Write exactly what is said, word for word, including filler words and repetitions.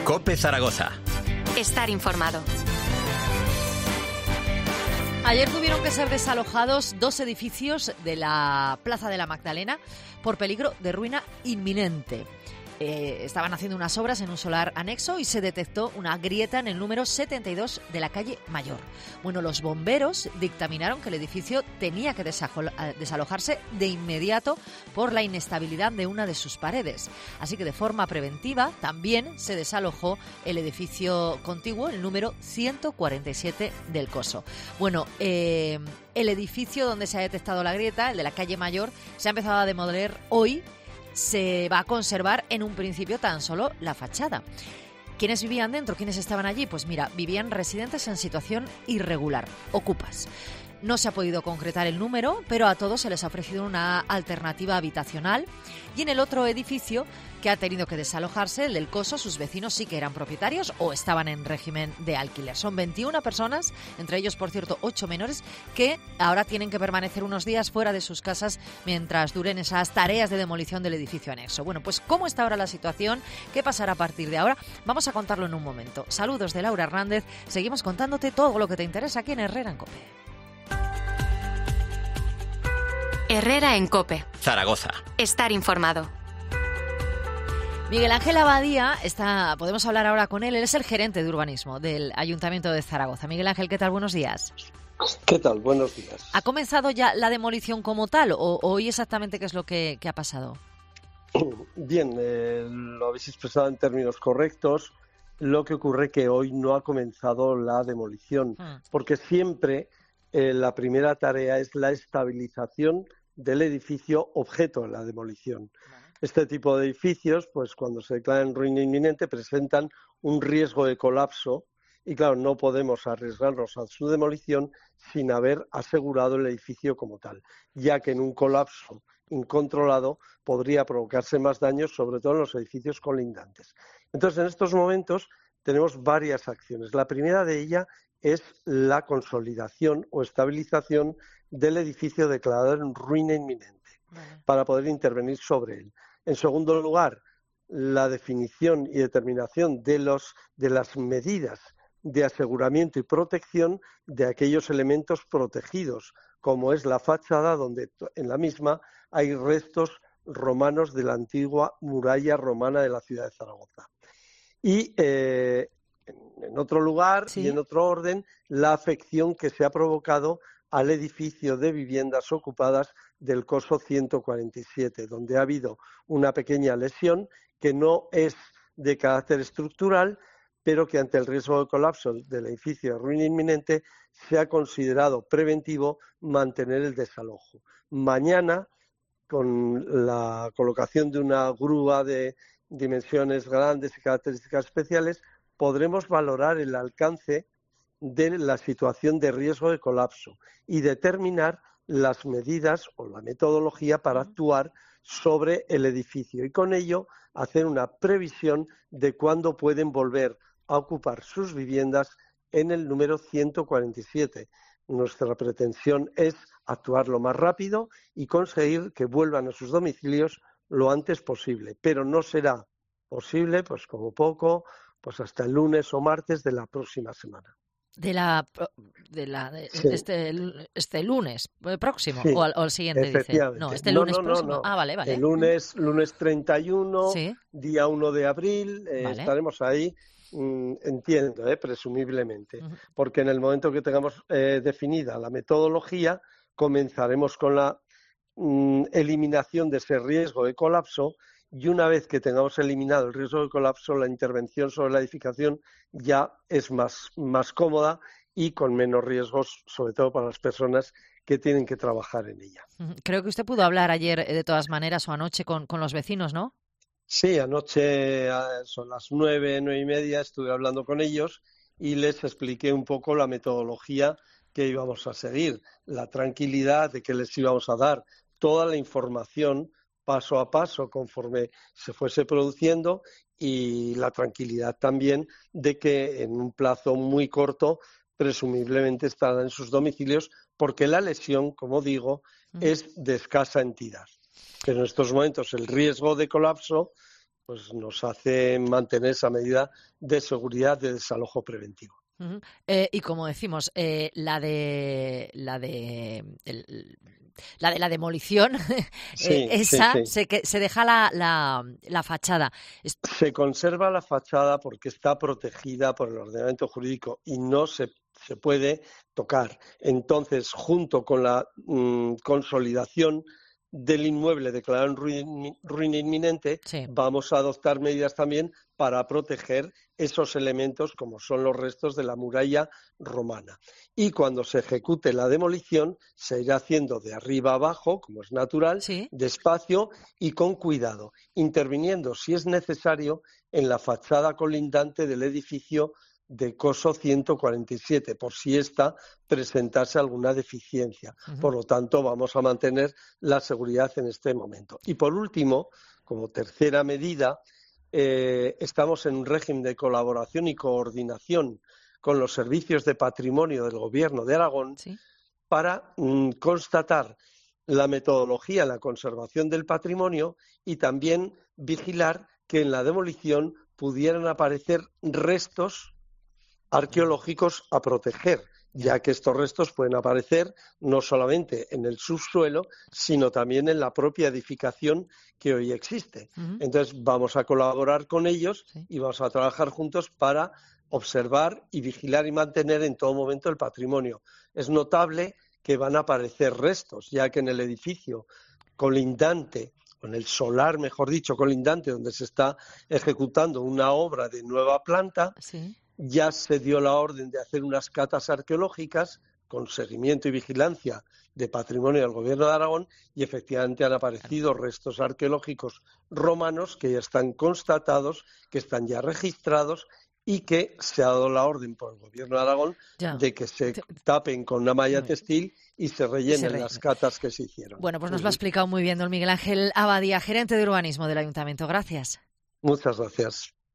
COPE Zaragoza. Estar informado. Ayer tuvieron que ser desalojados dos edificios de la Plaza de la Magdalena por peligro de ruina inminente. Eh, estaban haciendo unas obras en un solar anexo y se detectó una grieta en el número setenta y dos de la calle Mayor. Bueno, los bomberos dictaminaron que el edificio tenía que desalojarse de inmediato por la inestabilidad de una de sus paredes. Así que de forma preventiva también se desalojó el edificio contiguo, el número ciento cuarenta y siete del Coso. Bueno, eh, el edificio donde se ha detectado la grieta, el de la calle Mayor, se ha empezado a demoler hoy. Se va a conservar en un principio tan solo la fachada. ¿Quiénes vivían dentro? ¿Quiénes estaban allí? Pues mira, vivían residentes en situación irregular, ocupas. No se ha podido concretar el número, pero a todos se les ha ofrecido una alternativa habitacional. Y en el otro edificio que ha tenido que desalojarse, el del Coso, sus vecinos sí que eran propietarios o estaban en régimen de alquiler. Son veintiuna personas, entre ellos, por cierto, ocho menores, que ahora tienen que permanecer unos días fuera de sus casas mientras duren esas tareas de demolición del edificio anexo. Bueno, pues ¿cómo está ahora la situación? ¿Qué pasará a partir de ahora? Vamos a contarlo en un momento. Saludos de Laura Hernández. Seguimos contándote todo lo que te interesa aquí en Herrera en COPE. Herrera en COPE. Zaragoza. Estar informado. Miguel Ángel Abadía, está, podemos hablar ahora con él, él es el gerente de urbanismo del Ayuntamiento de Zaragoza. Miguel Ángel, ¿qué tal? Buenos días. ¿Qué tal? Buenos días. ¿Ha comenzado ya la demolición como tal o hoy exactamente qué es lo que, que ha pasado? Bien, eh, lo habéis expresado en términos correctos. Lo que ocurre es que hoy no ha comenzado la demolición, hmm. porque siempre eh, la primera tarea es la estabilización del edificio objeto de la demolición. Este tipo de edificios, pues cuando se declaran ruina inminente, presentan un riesgo de colapso y, claro, no podemos arriesgarnos a su demolición sin haber asegurado el edificio como tal, ya que en un colapso incontrolado podría provocarse más daños, sobre todo en los edificios colindantes. Entonces, en estos momentos tenemos varias acciones. La primera de ellas es la consolidación o estabilización del edificio declarado en ruina inminente, para poder intervenir sobre él. En segundo lugar, la definición y determinación de, los, de las medidas de aseguramiento y protección de aquellos elementos protegidos, como es la fachada, donde en la misma hay restos romanos de la antigua muralla romana de la ciudad de Zaragoza. Y eh, en otro lugar ¿Sí? y en otro orden, la afección que se ha provocado al edificio de viviendas ocupadas del Coso ciento cuarenta y siete, donde ha habido una pequeña lesión que no es de carácter estructural, pero que ante el riesgo de colapso del edificio de ruina inminente se ha considerado preventivo mantener el desalojo. Mañana, con la colocación de una grúa de dimensiones grandes y características especiales, podremos valorar el alcance de la situación de riesgo de colapso y determinar las medidas o la metodología para actuar sobre el edificio y con ello hacer una previsión de cuándo pueden volver a ocupar sus viviendas en el número ciento cuarenta y siete. Nuestra pretensión es actuar lo más rápido y conseguir que vuelvan a sus domicilios lo antes posible, pero no será posible, pues como poco, pues hasta el lunes o martes de la próxima semana. De la, de la de sí. este, este lunes próximo sí, o, al, o al siguiente dice. No, este no, lunes no, próximo. No, no. Ah, vale, vale. El lunes, lunes treinta y uno, ¿Sí? día uno de abril, eh, vale. estaremos ahí, mmm, entiendo, eh, presumiblemente, uh-huh. porque en el momento que tengamos eh, definida la metodología, comenzaremos con la mmm, eliminación de ese riesgo de colapso. Y una vez que tengamos eliminado el riesgo de colapso, la intervención sobre la edificación ya es más, más cómoda y con menos riesgos, sobre todo para las personas que tienen que trabajar en ella. Creo que usted pudo hablar ayer, de todas maneras, o anoche con, con los vecinos, ¿no? Sí, anoche son las nueve, nueve y media, estuve hablando con ellos y les expliqué un poco la metodología que íbamos a seguir, la tranquilidad de que les íbamos a dar toda la información paso a paso conforme se fuese produciendo y la tranquilidad también de que en un plazo muy corto presumiblemente estarán en sus domicilios porque la lesión, como digo, mm. es de escasa entidad. Pero en estos momentos el riesgo de colapso pues nos hace mantener esa medida de seguridad de desalojo preventivo. Uh-huh. Eh, y como decimos, eh, la de la de el, la de la demolición, sí, eh, esa sí, sí. Se, que, se deja la, la, la fachada. Se conserva la fachada porque está protegida por el ordenamiento jurídico y no se, se puede tocar. Entonces, junto con la mmm, consolidación del inmueble declarado en ruina, ruina inminente, sí. vamos a adoptar medidas también para proteger esos elementos como son los restos de la muralla romana. Y cuando se ejecute la demolición, se irá haciendo de arriba a abajo, como es natural, ¿sí? despacio y con cuidado, interviniendo, si es necesario, en la fachada colindante del edificio de Coso ciento cuarenta y siete, por si ésta presentase alguna deficiencia. Uh-huh. Por lo tanto, vamos a mantener la seguridad en este momento. Y por último, como tercera medida, eh, estamos en un régimen de colaboración y coordinación con los servicios de patrimonio del Gobierno de Aragón, ¿sí? para mm, constatar la metodología en la conservación del patrimonio y también vigilar que en la demolición pudieran aparecer restos arqueológicos a proteger, ya que estos restos pueden aparecer no solamente en el subsuelo, sino también en la propia edificación que hoy existe. Uh-huh. Entonces, vamos a colaborar con ellos sí. y vamos a trabajar juntos para observar y vigilar y mantener en todo momento el patrimonio. Es notable que van a aparecer restos, ya que en el edificio colindante, o en el solar, mejor dicho, colindante, donde se está ejecutando una obra de nueva planta, sí. ya se dio la orden de hacer unas catas arqueológicas con seguimiento y vigilancia de patrimonio del Gobierno de Aragón y efectivamente han aparecido restos arqueológicos romanos que ya están constatados, que están ya registrados y que se ha dado la orden por el Gobierno de Aragón ya. de que se tapen con una malla textil y se rellenen se rellene. las catas que se hicieron. Bueno, pues nos lo ha explicado muy bien don Miguel Ángel Abadía, gerente de urbanismo del Ayuntamiento. Gracias. Muchas gracias.